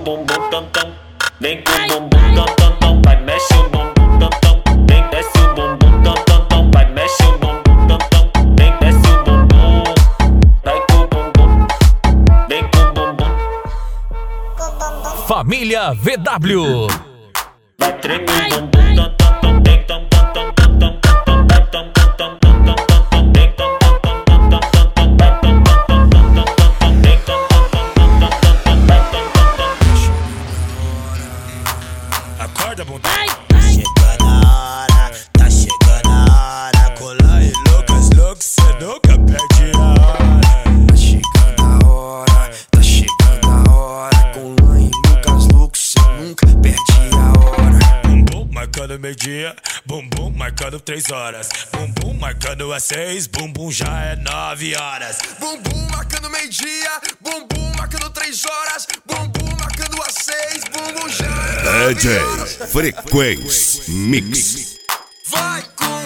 bumbum tam tam, vem com o bumbum tam tam tam, vai mexe o bumbum tam tam, vem desce o bumbum tam tam tam, vai mexe o bumbum tam tam, vem desce o bumbum, vai com o bumbum, vem com o bumbum. Família VW. Vai tremer o bumbum tam tam tam, vem tam tam tam tam tam tam, vai tam tam tam tam tam tam, vem tam tam tam tam tam tam, vai tam tam tam tam tam tam, vem tam tam tam tam tam tam, vai tam tam tam. Acorda, bunda. Tá chegando a hora. Colar e Lucas, cê nunca perde a hora. Tá chegando a hora. Colar e Lucas, cê nunca perde a hora. Bumbum marcando meio-dia, bumbum marcando 3 horas. Bumbum marcando às 6, bumbum já é 9 horas. Bumbum marcando meio-dia, bumbum marcando 3 horas. Bumbum marcando às 6, bumbum já é 9 DJ horas. Frequência Mix. Vai com bumbum.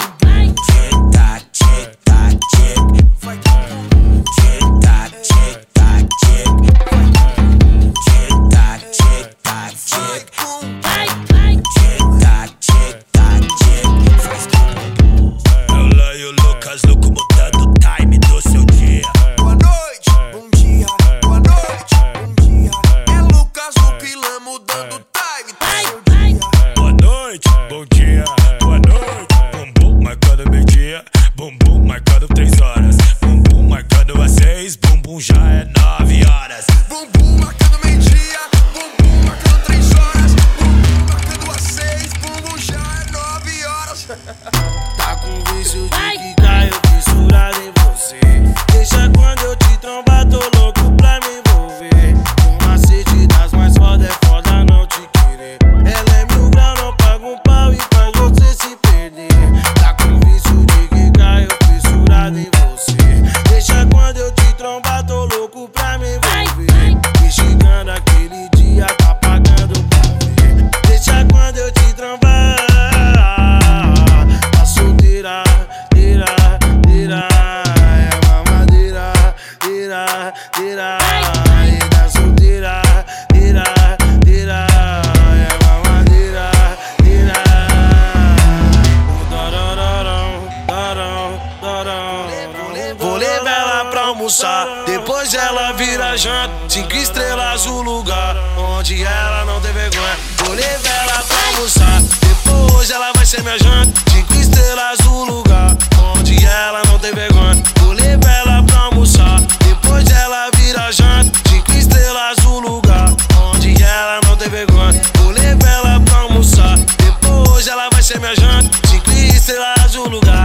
Ela e o Lucas, louco mudando o time do seu dia. Boa noite, bom dia. Boa noite, bom dia. É Lucas, Luke e Lã mudando o time do seu dia. Boa noite, bom dia, boa noite. Bumbum marcando meio-dia, bumbum marcando 3 horas. Bumbum marcando às 6, bumbum já é 9 horas. Bumbum marcando meio-dia, bumbum marcando 3 horas. Bumbum marcando às 6, bumbum já é 9 horas. Tá com vício de quicar, eu fissurado em você. Deixa quando eu te trombar, tô louco pra me envolver. O macete das mais foda é foda não te querer. Ela é 1000 graus, não paga um pau e faz você se perder. Tá com vício de quicar, eu fissurado em você. Deixa quando eu te trombar, tô louco pra me envolver. Me xingando aquele dia, tá pagando pra ver. Deixa quando eu te trombar. Tá solteira, ira, ira. É mamadeira, ira, ira. E tá solteira, ira, ira. É mamadeira, ira. Vou levar ela pra almoçar, depois ela vira janta. 5 estrelas o lugar, onde ela não tem vergonha. Vou levar ela pra almoçar, depois ela vai ser minha janta. 5 estrelas o lugar, onde ela não tem vergonha. Vou levar ela pra almoçar, depois ela vira janta. 5 estrelas o lugar, onde ela não tem vergonha. Vou levar ela pra almoçar, depois ela vai ser minha janta. 5 estrelas o lugar.